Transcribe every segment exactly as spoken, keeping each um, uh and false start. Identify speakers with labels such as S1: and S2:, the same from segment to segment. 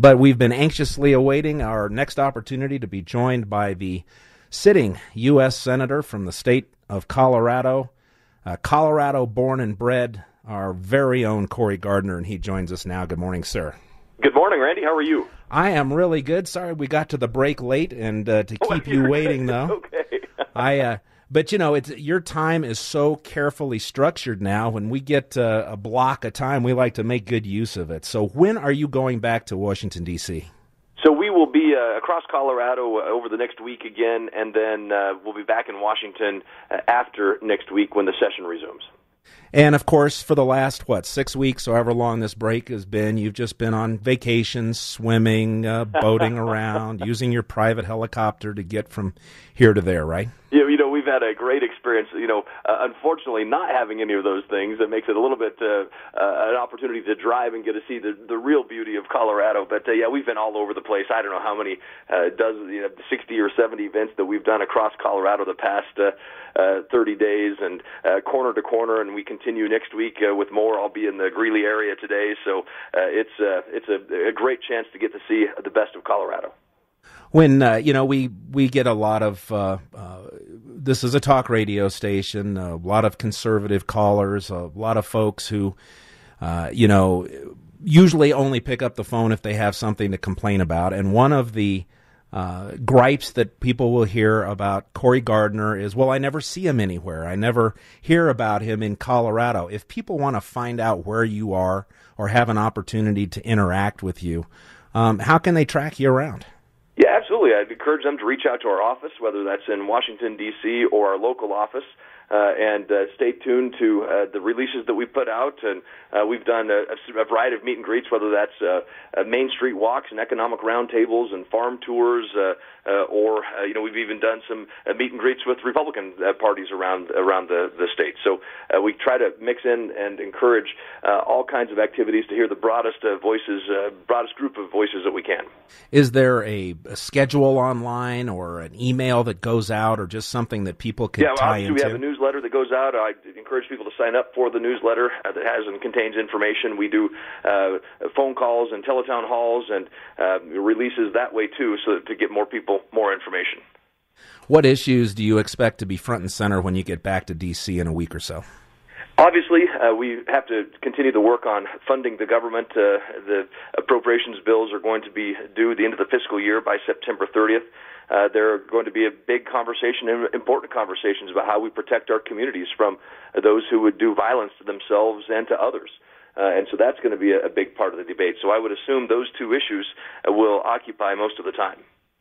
S1: but we've been anxiously awaiting our next opportunity to be joined by the sitting U S Senator from the state of Colorado, uh, Colorado born and bred, our very own Cory Gardner, and he joins us now. Good morning, sir.
S2: Good morning, Randy. How are you?
S1: I am really good. Sorry we got to the break late, and uh, to keep
S2: oh,
S1: you waiting, though.
S2: Okay.
S1: I, uh, but you know, it's your time is so carefully structured now. When we get uh, a block of time, we like to make good use of it. So, when are you going back to Washington, D C?
S2: So we will be uh, across Colorado uh, over the next week again, and then uh, we'll be back in Washington uh, after next week when the session resumes.
S1: And, of course, for the last, what, six weeks, however long this break has been, you've just been on vacation, swimming, uh, boating around, using your private helicopter to get from here to there, right?
S2: Yeah, you know, we've had a great experience. You know, uh, unfortunately, not having any of those things, it makes it a little bit uh, uh, an opportunity to drive and get to see the the real beauty of Colorado. But uh, yeah, we've been all over the place. I don't know how many uh, dozen, you know, sixty or seventy events that we've done across Colorado the past uh, uh, thirty days, and uh, corner to corner. And we continue next week uh, with more. I'll be in the Greeley area today, so uh, it's uh, it's a, a great chance to get to see the best of Colorado.
S1: When, uh, you know, we, we get a lot of, uh, uh, this is a talk radio station, a lot of conservative callers, a lot of folks who, uh, you know, usually only pick up the phone if they have something to complain about. And one of the uh, gripes that people will hear about Cory Gardner is, well, I never see him anywhere. I never hear about him in Colorado. If people want to find out where you are or have an opportunity to interact with you, um, how can they track you around?
S2: Yeah, absolutely. I'd encourage them to reach out to our office, whether that's in Washington, D C or our local office, uh, and uh, stay tuned to uh, the releases that we put out. And uh, we've done a, a variety of meet and greets, whether that's uh, uh, Main Street walks and economic roundtables and farm tours, uh, uh, or, uh, you know, we've even done some uh, meet and greets with Republican uh, parties around around the, the state. So uh, we try to mix in and encourage uh, all kinds of activities to hear the broadest uh, voices, uh, broadest group of voices that we can.
S1: Is there a, a schedule online or an email that goes out, or just something that people can
S2: yeah,
S1: tie
S2: into?
S1: into?
S2: We have a newsletter that goes out. I encourage people to sign up for the newsletter uh, that has and contains information. We do uh, phone calls and teletown halls and uh, releases that way too, so that, to get more people more information.
S1: What issues do you expect to be front and center when you get back to D C in a week or so?
S2: Obviously, uh, we have to continue to work on funding the government. Uh, the appropriations bills are going to be due at the end of the fiscal year by September thirtieth. Uh, there are going to be a big conversation and important conversations about how we protect our communities from uh, those who would do violence to themselves and to others. Uh, and so that's going to be a, a big part of the debate. So I would assume those two issues uh, will occupy most of the time.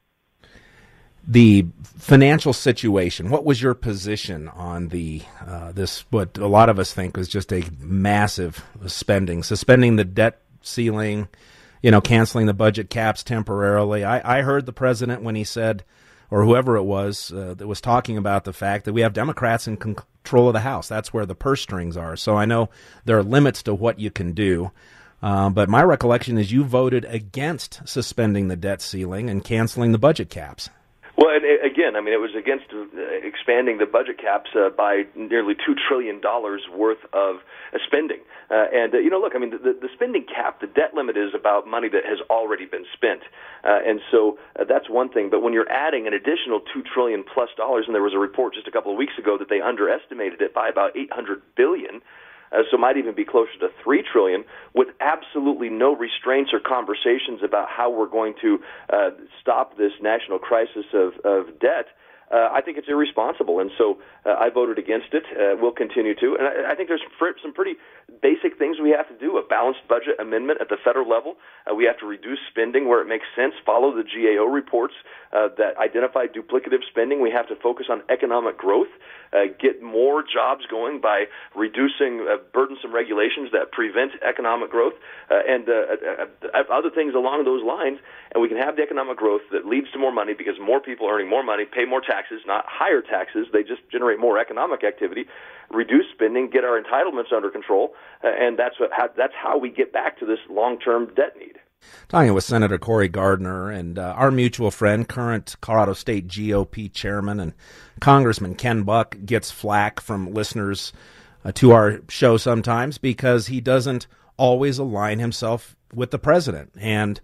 S1: The financial situation, what was your position on the uh, this, what a lot of us think was just a massive spending, suspending the debt ceiling, you know, canceling the budget caps temporarily? I, I heard the president when he said, or whoever it was uh, that was talking about the fact that we have Democrats in control of the House. That's where the purse strings are. So I know there are limits to what you can do. Uh, but my recollection is you voted against suspending the debt ceiling and canceling the budget caps.
S2: Well, and again, I mean, it was against uh, expanding the budget caps uh, by nearly two trillion dollars worth of uh, spending. Uh, and, uh, you know, look, I mean, the, the spending cap, the debt limit is about money that has already been spent. Uh, and so uh, that's one thing. But when you're adding an additional two trillion dollars plus dollars, and there was a report just a couple of weeks ago that they underestimated it by about eight hundred billion dollars, Uh, so it might even be closer to three trillion dollars, with absolutely no restraints or conversations about how we're going to uh, stop this national crisis of, of debt. Uh, I think it's irresponsible, and so uh, I voted against it. Uh, we'll continue to, and I, I think there's some pretty basic things we have to do. A balanced budget amendment at the federal level. Uh, we have to reduce spending where it makes sense. Follow the G A O reports uh, that identify duplicative spending. We have to focus on economic growth. Uh, get more jobs going by reducing uh, burdensome regulations that prevent economic growth, uh, and uh, uh, other things along those lines. And we can have the economic growth that leads to more money because more people earning more money pay more taxes, not higher taxes. They just generate more economic activity. Reduce spending, get our entitlements under control, uh, and that's what how, that's how we get back to this long-term debt need.
S1: Talking with Senator Cory Gardner and uh, our mutual friend, current Colorado State G O P chairman and Congressman Ken Buck gets flack from listeners uh, to our show sometimes because he doesn't always align himself with the president. And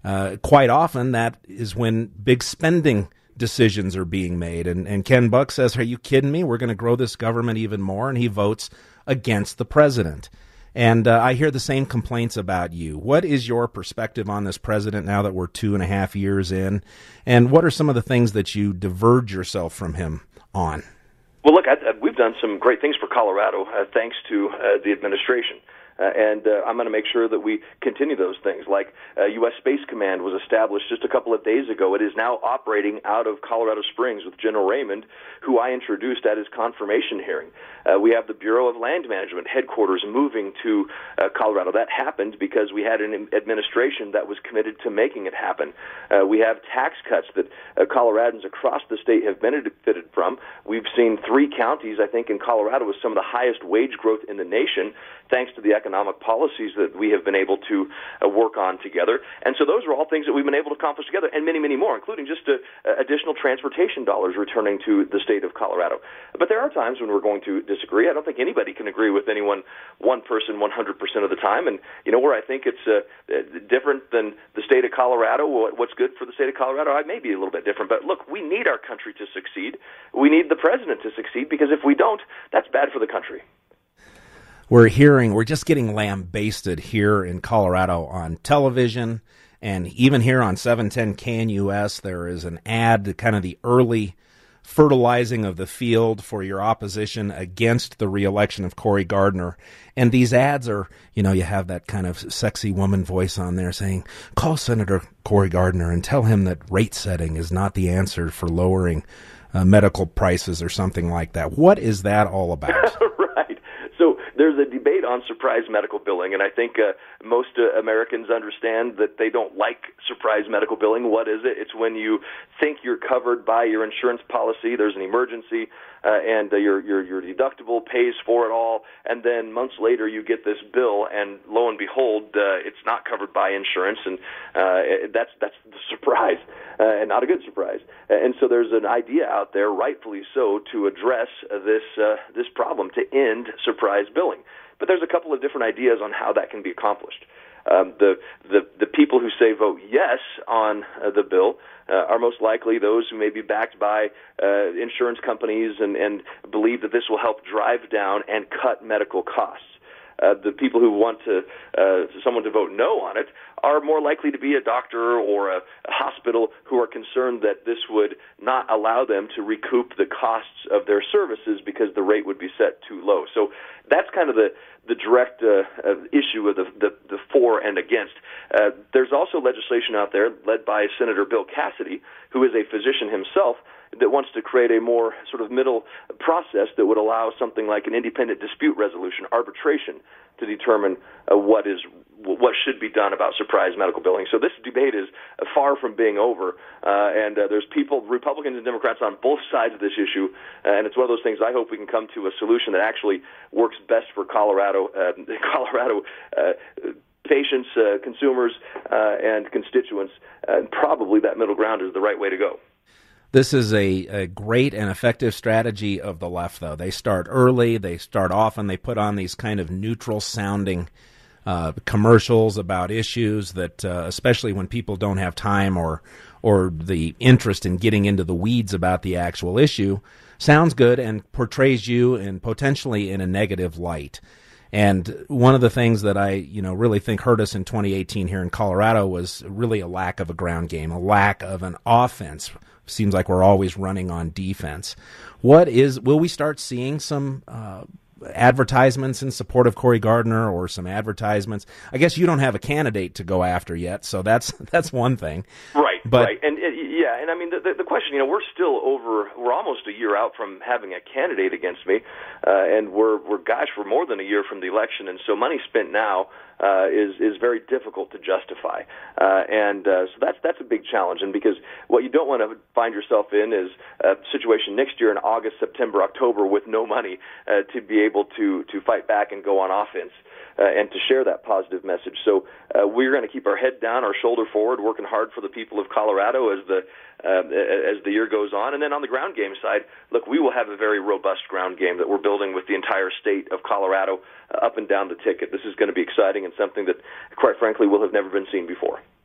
S1: uh, quite often that is when big spending decisions are being made. And, and Ken Buck says, are you kidding me? We're going to grow this government even more. And he votes against the president. And uh, I hear the same complaints about you. What is your perspective on this president now that we're two and a half years in? And what are some of the things that you diverge yourself from him on?
S2: Well, look, I, I, we've done some great things for Colorado, uh, thanks to uh, the administration. Uh, and uh, I'm going to make sure that we continue those things. Like uh, U S Space Command was established just a couple of days ago. It is now operating out of Colorado Springs with General Raymond, who I introduced at his confirmation hearing. Uh, we have the Bureau of Land Management headquarters moving to uh, Colorado. That happened because we had an administration that was committed to making it happen. Uh, we have tax cuts that uh, Coloradans across the state have benefited from. We've seen three counties, I think, in Colorado with some of the highest wage growth in the nation, thanks to the economic policies that we have been able to uh, work on together. And so those are all things that we've been able to accomplish together, and many, many more, including just uh, additional transportation dollars returning to the state of Colorado. But there are times when we're going to disagree. I don't think anybody can agree with anyone, one person, one hundred percent of the time. And, you know, where I think it's uh, different than the state of Colorado, what's good for the state of Colorado, I may be a little bit different. But, look, we need our country to succeed. We need the president to succeed, because if we don't, that's bad for the country.
S1: We're hearing, we're just getting lambasted here in Colorado on television, and even here on seven ten K N U S, there is an ad, kind of the early fertilizing of the field for your opposition against the reelection of Cory Gardner. And these ads are, you know, you have that kind of sexy woman voice on there saying, call Senator Cory Gardner and tell him that rate setting is not the answer for lowering uh, medical prices or something like that. What is that all about?
S2: Right. So there's a debate on surprise medical billing, and I think uh, most uh, Americans understand that they don't like surprise medical billing. What is it? It's when you think you're covered by your insurance policy, there's an emergency, uh, and uh, your, your your deductible pays for it all, and then months later you get this bill, and lo and behold, uh, it's not covered by insurance, and uh, that's that's the surprise, uh, and not a good surprise. And so there's an idea out there, rightfully so, to address uh, this uh, this problem, to end surprise billing. But there's a couple of different ideas on how that can be accomplished. Um, the, the the people who say vote yes on uh, the bill uh, are most likely those who may be backed by uh, insurance companies and, and believe that this will help drive down and cut medical costs. Uh, the people who want to uh, someone to vote no on it are more likely to be a doctor or a, a hospital who are concerned that this would not allow them to recoup the costs of their services because the rate would be set too low. So that's kind of the the direct uh, uh, issue of the, the, the for and against. Uh, there's also legislation out there led by Senator Bill Cassidy, who is a physician himself, that wants to create a more sort of middle process that would allow something like an independent dispute resolution, arbitration, to determine uh, what is what should be done about surprise medical billing. So this debate is uh, far from being over, uh, and uh, there's people, Republicans and Democrats, on both sides of this issue, uh, and it's one of those things I hope we can come to a solution that actually works best for Colorado, uh, Colorado uh, patients, uh, consumers, uh, and constituents, uh, and probably that middle ground is the right way to go.
S1: This is a, a great and effective strategy of the left, though. They start early, they start often, they put on these kind of neutral-sounding uh, commercials about issues that, uh, especially when people don't have time or or the interest in getting into the weeds about the actual issue, sounds good and portrays you in potentially in a negative light. And one of the things that I, you know, really think hurt us in twenty eighteen here in Colorado was really a lack of a ground game, a lack of an offense. Seems like we're always running on defense. What is, will we start seeing some uh, advertisements in support of Cory Gardner, or some advertisements? I guess you don't have a candidate to go after yet, so that's that's one thing.
S2: Right,
S1: but,
S2: right. And, and yeah, and I mean, the, the, the question, you know, we're still over, we're almost a year out from having a candidate against me, uh, and we're, we're, gosh, we're more than a year from the election, and so money spent now Uh, is is very difficult to justify, uh, and uh, so that's that's a big challenge. And because what you don't want to find yourself in is a situation next year in August, September, October with no money uh, to be able to to fight back and go on offense uh, and to share that positive message. So uh, we're going to keep our head down, our shoulder forward, working hard for the people of Colorado as the uh, as the year goes on. And then on the ground game side, look, we will have a very robust ground game that we're building with the entire state of Colorado uh, up and down the ticket. This is going to be exciting and something that, quite frankly, will have never been seen before.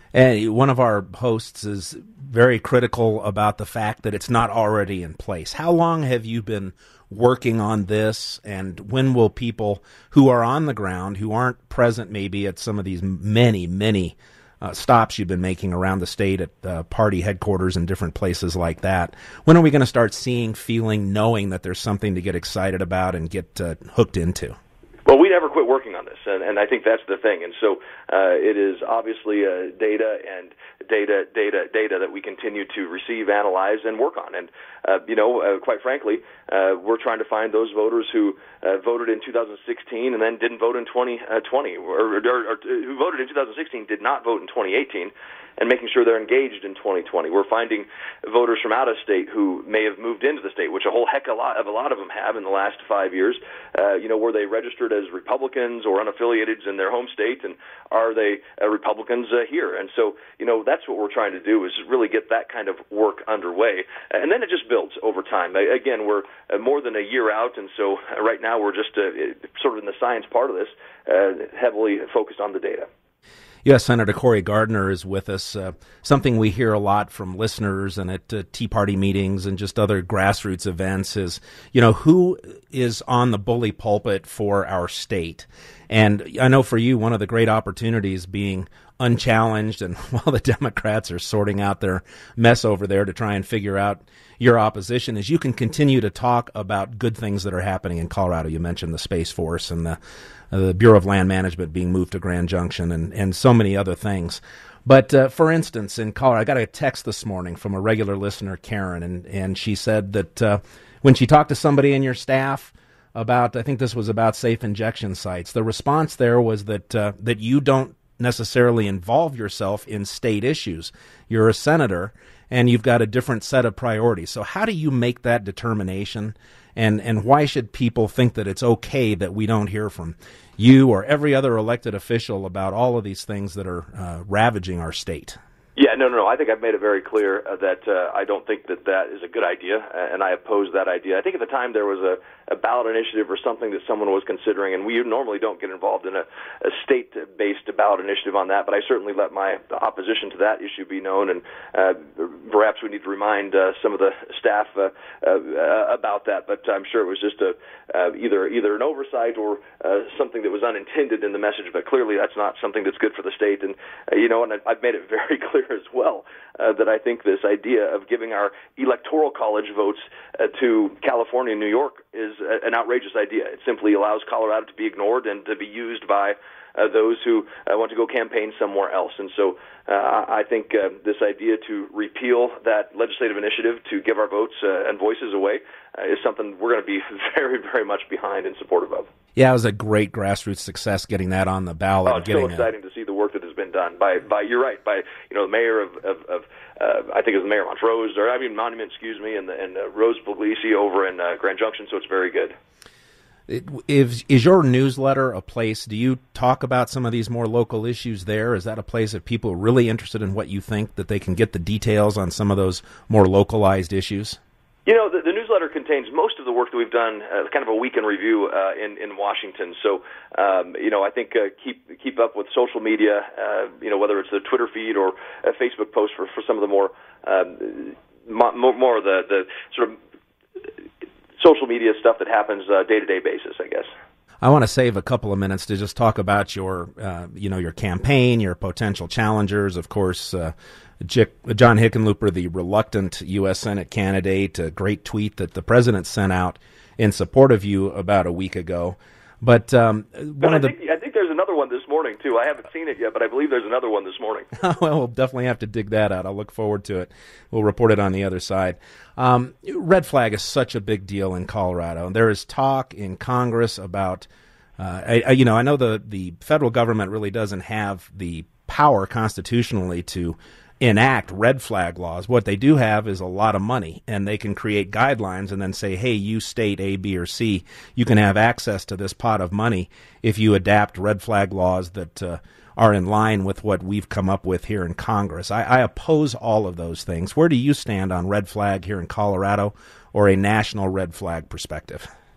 S1: And one of our hosts is very critical about the fact that it's not already in place. How long have you been working on this, and when will people who are on the ground, who aren't present maybe at some of these many, many uh, stops you've been making around the state at uh, party headquarters and different places like that, when are we going to start seeing, feeling, knowing that there's something to get excited about and get uh, hooked into?
S2: Well, we never quit working on this, and, and I think that's the thing. And so uh, it is obviously uh, data and data, data, data that we continue to receive, analyze, and work on. And, uh, you know, uh, quite frankly, uh, we're trying to find those voters who uh, voted in two thousand sixteen and then didn't vote in twenty twenty, or, or, or who voted in two thousand sixteen, did not vote in twenty eighteen, and making sure they're engaged in twenty twenty. We're finding voters from out of state who may have moved into the state, which a whole heck of a lot of a lot of them have in the last five years. Uh, you know, were they registered as Republicans or unaffiliated in their home state, and are they uh, Republicans uh, here? And so, you know, that's what we're trying to do, is really get that kind of work underway, and then it just builds over time. Again, we're uh, more than a year out, and so uh, right now we're just uh, sort of in the science part of this, uh, heavily focused on the data.
S1: U S Senator Cory Gardner is with us. Uh, something we hear a lot from listeners and at uh, Tea Party meetings and just other grassroots events is, you know, who is on the bully pulpit for our state? And I know for you, one of the great opportunities being unchallenged, and while the Democrats are sorting out their mess over there to try and figure out your opposition, is you can continue to talk about good things that are happening in Colorado. You mentioned the Space Force and the, uh, the Bureau of Land Management being moved to Grand Junction, and, and so many other things. But uh, for instance, in Colorado, I got a text this morning from a regular listener, Karen, and, and she said that uh, when she talked to somebody in your staff about, I think this was about safe injection sites, the response there was that uh, that you don't necessarily involve yourself in state issues. You're a senator, and you've got a different set of priorities. So how do you make that determination, and, and why should people think that it's okay that we don't hear from you or every other elected official about all of these things that are uh, ravaging our state?
S2: Yeah, no, no, no. I think I've made it very clear uh, that uh, I don't think that that is a good idea, uh, and I oppose that idea. I think at the time there was a, a ballot initiative or something that someone was considering, and we normally don't get involved in a, a state-based ballot initiative on that, but I certainly let my opposition to that issue be known, and uh, perhaps we need to remind uh, some of the staff uh, uh, about that, but I'm sure it was just a, uh, either either an oversight or uh, something that was unintended in the message, but clearly that's not something that's good for the state, and, uh, you know, and I've made it very clear as well uh, that I think this idea of giving our electoral college votes uh, to California and New York is uh, an outrageous idea. It simply allows Colorado to be ignored and to be used by uh, those who uh, want to go campaign somewhere else. And so uh, I think uh, this idea to repeal that legislative initiative to give our votes uh, and voices away uh, is something we're going to be very, very much behind and supportive of.
S1: Yeah, it was a great grassroots success getting that on the ballot.
S2: Oh, it's so exciting
S1: a...
S2: to see the work that has been done by, by you're right, by you know the mayor of, of, of uh, I think it was the mayor of Montrose, or I mean Monument, excuse me, and, the, and uh, Rose Puglisi over in uh, Grand Junction. So it's very good.
S1: It, is, is your newsletter a place, do you talk about some of these more local issues there? Is that a place that people are really interested in what you think, that they can get the details on some of those more localized issues?
S2: You know, the, the newsletter contains most of the work that we've done, uh, kind of a week in review uh, in, in Washington. So, um, you know, I think uh, keep keep up with social media, uh, you know, whether it's a Twitter feed or a Facebook post for, for some of the more, um, more, more of the, the sort of social media stuff that happens uh, day-to-day basis, I guess.
S1: I want to save a couple of minutes to just talk about your, uh, you know, your campaign, your potential challengers. Of course, uh, John Hickenlooper, the reluctant U S Senate candidate, a great tweet that the president sent out in support of you about a week ago. But um, one
S2: but I
S1: of the
S2: think, I think there's another one this morning too. I haven't seen it yet, but I believe there's another one this morning.
S1: Well, we'll definitely have to dig that out. I'll look forward to it. We'll report it on the other side. Um, red flag is such a big deal in Colorado. There is talk in Congress about, uh, I, I, you know, I know the the federal government really doesn't have the power constitutionally to enact red flag laws. What they do have is a lot of money, and they can create guidelines and then say, hey, you state A, B, or C, you can have access to this pot of money if you adapt red flag laws that uh, are in line with what we've come up with here in Congress. I, I oppose all of those things. Where do you stand on red flag here in Colorado, or a national red flag perspective?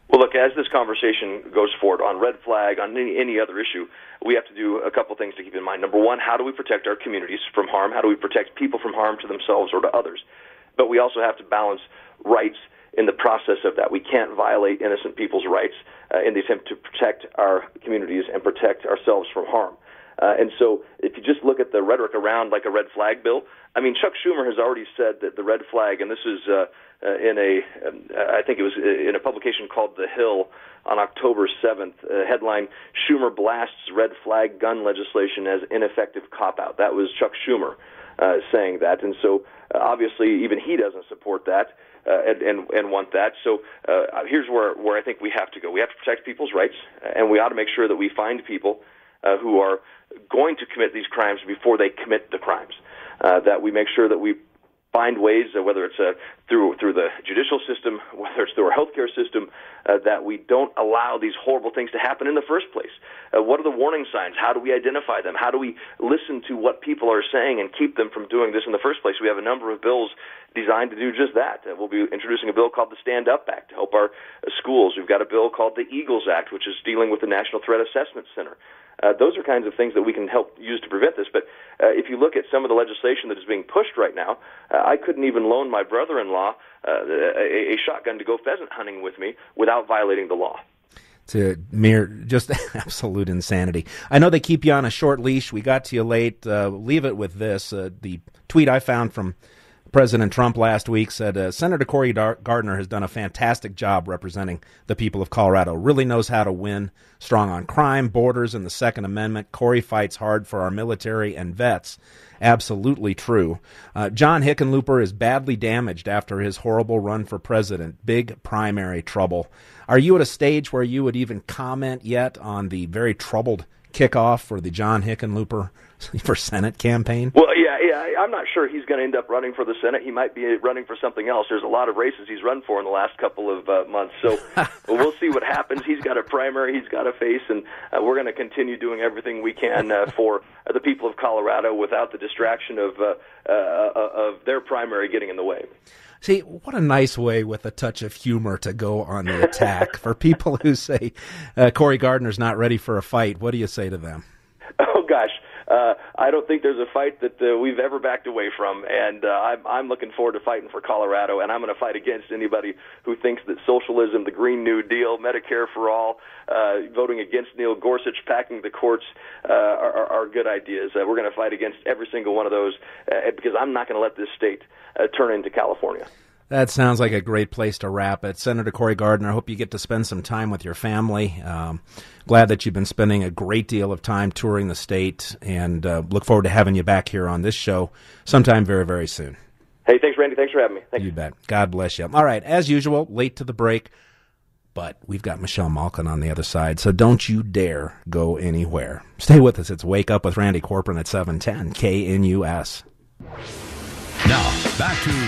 S2: Well, look, as this conversation goes forward on red flag, on any, any other issue, we have to do a couple things to keep in mind. Number one, how do we protect our communities from harm? How do we protect people from harm to themselves or to others? But we also have to balance rights in the process of that. We can't violate innocent people's rights uh, in the attempt to protect our communities and protect ourselves from harm. Uh, and so if you just look at the rhetoric around like a red flag bill, I mean, Chuck Schumer has already said that the red flag, and this is uh, uh, in a, um, I think it was in a publication called The Hill on October seventh, uh, headline, Schumer blasts red flag gun legislation as ineffective cop-out. That was Chuck Schumer uh, saying that. And so uh, obviously even he doesn't support that. Uh, and, and, and want that. So uh, here's where, where I think we have to go. We have to protect people's rights, and we ought to make sure that we find people uh, who are going to commit these crimes before they commit the crimes, uh, that we make sure that we find ways, uh, whether it's uh, through through the judicial system, whether it's through our healthcare system, uh, that we don't allow these horrible things to happen in the first place. Uh, what are the warning signs? How do we identify them? How do we listen to what people are saying and keep them from doing this in the first place? We have a number of bills designed to do just that. Uh, we'll be introducing a bill called the Stand Up Act to help our uh, schools. We've got a bill called the Eagles Act, which is dealing with the National Threat Assessment Center. Uh, those are kinds of things that we can help use to prevent this. But uh, if you look at some of the legislation that is being pushed right now, uh, I couldn't even loan my brother-in-law uh, a, a shotgun to go pheasant hunting with me without violating the law.
S1: It's a mere, just absolute insanity. I know they keep you on a short leash. We got to you late. Uh, leave it with this. Uh, the tweet I found from President Trump last week said, uh, Senator Cory Dar- Gardner has done a fantastic job representing the people of Colorado, really knows how to win, strong on crime, borders, and the Second Amendment. Cory fights hard for our military and vets. Absolutely true. Uh, John Hickenlooper is badly damaged after his horrible run for president. Big primary trouble. Are you at a stage where you would even comment yet on the very troubled kickoff for the John Hickenlooper for Senate campaign?
S2: Well, yeah, yeah, I'm not sure he's going to end up running for the Senate. He might be running for something else. There's a lot of races he's run for in the last couple of uh, months, so we'll see what happens. He's got a primary, he's got a face, and uh, we're going to continue doing everything we can uh, for uh, the people of Colorado without the distraction of uh, uh, of their primary getting in the way.
S1: See, what a nice way with a touch of humor to go on the attack. For people who say uh, Cory Gardner's not ready for a fight, what do you say to them?
S2: Oh, gosh. Uh, I don't think there's a fight that uh, we've ever backed away from, and uh, I'm, I'm looking forward to fighting for Colorado, and I'm going to fight against anybody who thinks that socialism, the Green New Deal, Medicare for all, uh, voting against Neil Gorsuch, packing the courts uh, are, are, are good ideas. Uh, we're going to fight against every single one of those uh, because I'm not going to let this state uh, turn into California.
S1: That sounds like a great place to wrap it. Senator Cory Gardner, I hope you get to spend some time with your family. Um, glad that you've been spending a great deal of time touring the state, and uh, look forward to having you back here on this show sometime very, very soon.
S2: Hey, thanks, Randy. Thanks for having me. Thank
S1: you. You bet. God bless you. All right, as usual, late to the break, but we've got Michelle Malkin on the other side, so don't you dare go anywhere. Stay with us. It's Wake Up with Randy Corcoran at seven ten K N U S.
S3: Now, back to